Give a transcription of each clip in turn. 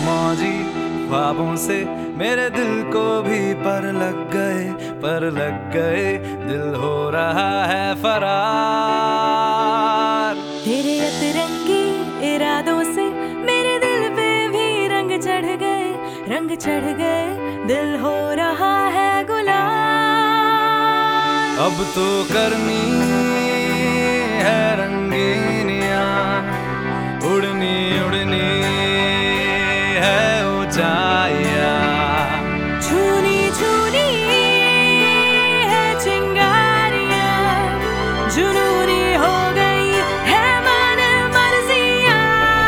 मौजी ख्वाबों से मेरे दिल को भी पर लग गए दिल हो रहा है फरार। तेरे अतरंगी इरादों से मेरे दिल पे भी रंग चढ़ गए दिल हो रहा है गुलाल। अब तो करनी है रंगीनियां, उड़नी है ऊंचाइयां, छूनी है चिंगारियां, जुनूनी हो गई है मन मर्जियां।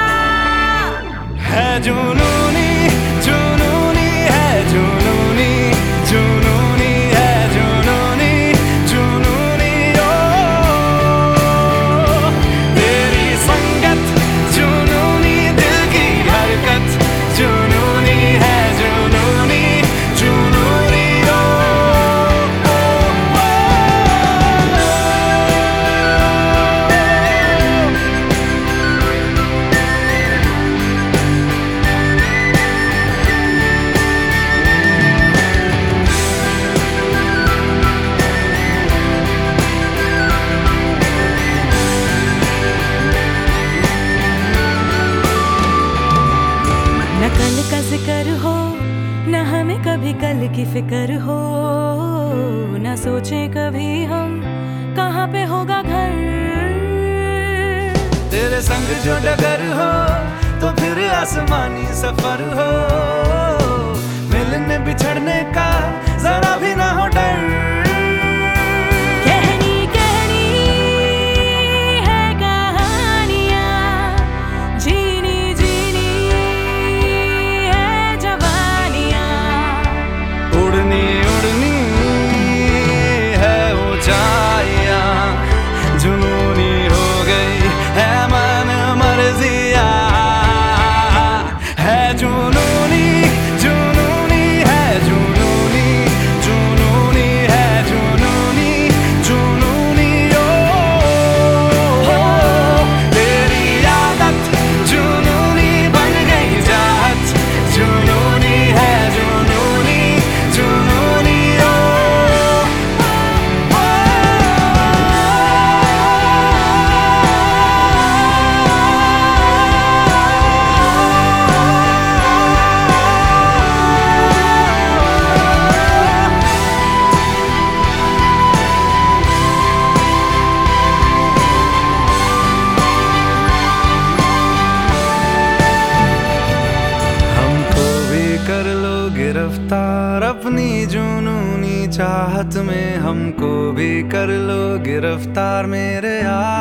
है जुनूनी है जुनूनी है जुनूनी ओ तेरी संगत जुनूनी, दिल की हरकत जुनूनी है जुनूनी ओ, न कल का जिक्र हो न हमें कभी कल की फिक्र हो, न सोचे कभी हम कहाँ पे होगा घर। तेरे संग जो डगर हो तो फिर आसमानी सफर हो, मिलने बिछड़ने का जरा भी ना हो डर। कहनी है कहानियाँ, जीनी है जवानियाँ, उड़नी है ऊंचाइयां, जुनूनी हो गई है मन मर्जियां। है जुनूनी है जुनूनी है जुनूनी ओ तेरी आदत जुनूनी बन गई जात, जुनूनी है जुनूनी ओ हमको भी कर लो गिरफ्तार अपनी जुनूनी चाहत में, हमको भी कर लो गिरफ्तार मेरे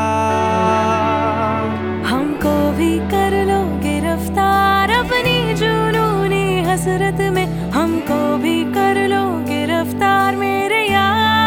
यार। हमको भी कर लो गिरफ्तार अपनी जुनूनी हसरत में, हमको भी कर लो गिरफ्तार मेरे यार।